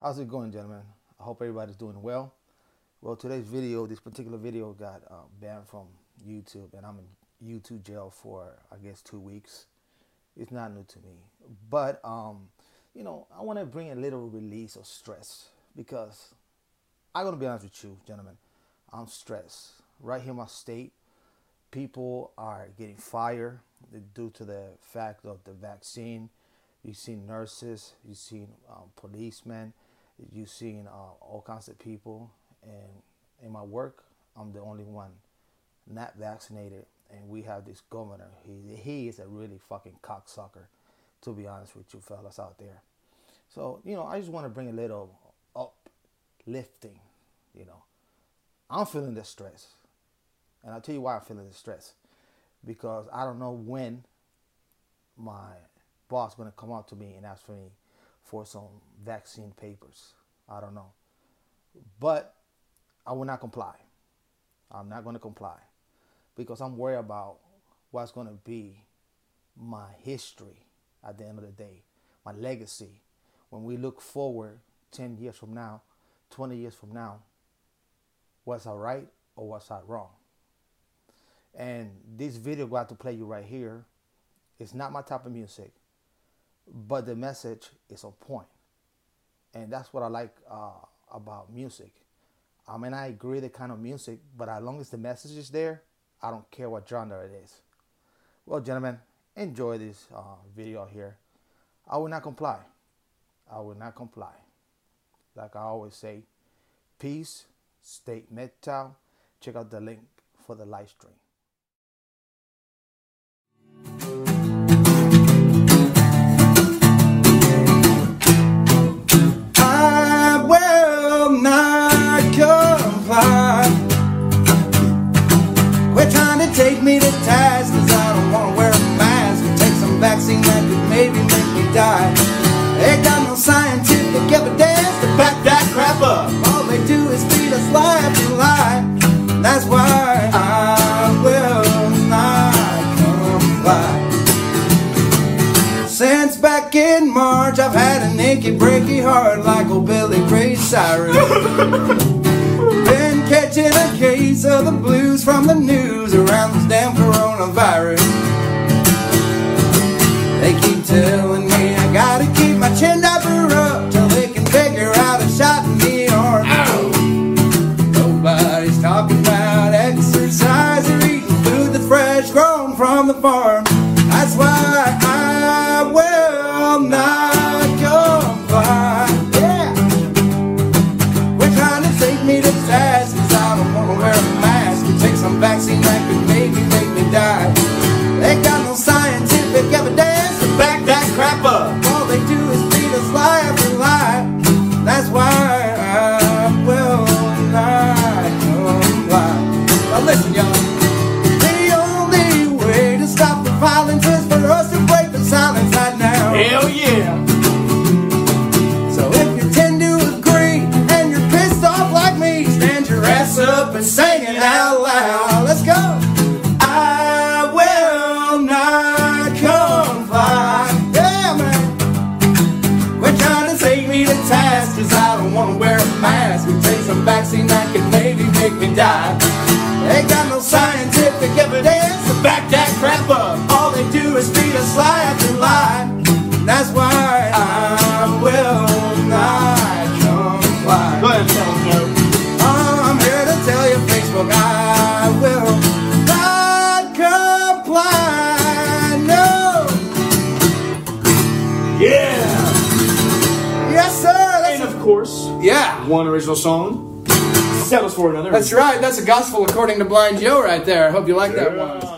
How's it going, gentlemen? I hope everybody's doing well. Well, this particular video got banned from YouTube, and I'm in YouTube jail for, I guess, 2 weeks. It's not new to me. But, I want to bring a little release of stress because I'm going to be honest with you, gentlemen. I'm stressed. Right here in my state, people are getting fired due to the fact of the vaccine. You've seen nurses, you've seen policemen, you've seen all kinds of people. And in my work, I'm the only one not vaccinated. And we have this governor. He is a really fucking cocksucker, to be honest with you fellas out there. So, I just want to bring a little uplifting, I'm feeling the stress. And I'll tell you why I'm feeling the stress. Because I don't know when my boss is going to come up to me and ask for me for some vaccine papers. I don't know. But I will not comply. I'm not going to comply. Because I'm worried about what's going to be my history at the end of the day. My legacy. When we look forward 10 years from now, 20 years from now, what's I right or what's I wrong? And this video got to play you right here. It's not my type of music, but the message is on point. And that's what I like about music. I mean, I agree the kind of music, but as long as the message is there, I don't care what genre it is. Well, gentlemen, enjoy this video here. I will not comply. I will not comply. Like I always say, peace, stay metal. Check out the link for the live stream. I will not comply. We're trying to take me to task, cause I don't want to wear a mask or take some vaccine that could maybe make me die. They got no scientific evidence to back that crap up. All they do is feed us lie after lie. That's why I will not comply. Since back in March, I've had an achy, breaky heart like old Billy Ray Cyrus. Been catching a case of the blues from the news around this damn coronavirus. They keep telling me I gotta keep my chin diaper up till they can figure out a shot in the arm. Nobody's talking about exercise or eating food that's fresh grown from the farm. That's why I will not comply. Yeah. We're trying to take me to task, cause I don't want to wear a mask or take some vaccine that could maybe make me die. They got no scientific evidence to back that crap up. All they do is feed us lie after lie. That's why I will not comply. Now listen, y'all. The only way to stop the violence is for us to break the silence right now. Hell yeah! So if you tend to agree and you're pissed off like me, stand your ass up and sing it out loud. Let's go! I will not comply. Yeah, man. We're trying to take me to task, cause I don't want to wear a mask or take some vaccine that could maybe make me die. They got no scientific evidence to back that crap up. All they do is feed us lie after lie. That's why I will not comply. Go ahead and tell them, Joe. I'm here to tell you, Facebook, I will not comply. No. Yeah! Yes, sir. And of course, Yeah. one original song settles for another. That's right. That's a gospel according to Blind Joe right there. I hope you like that one.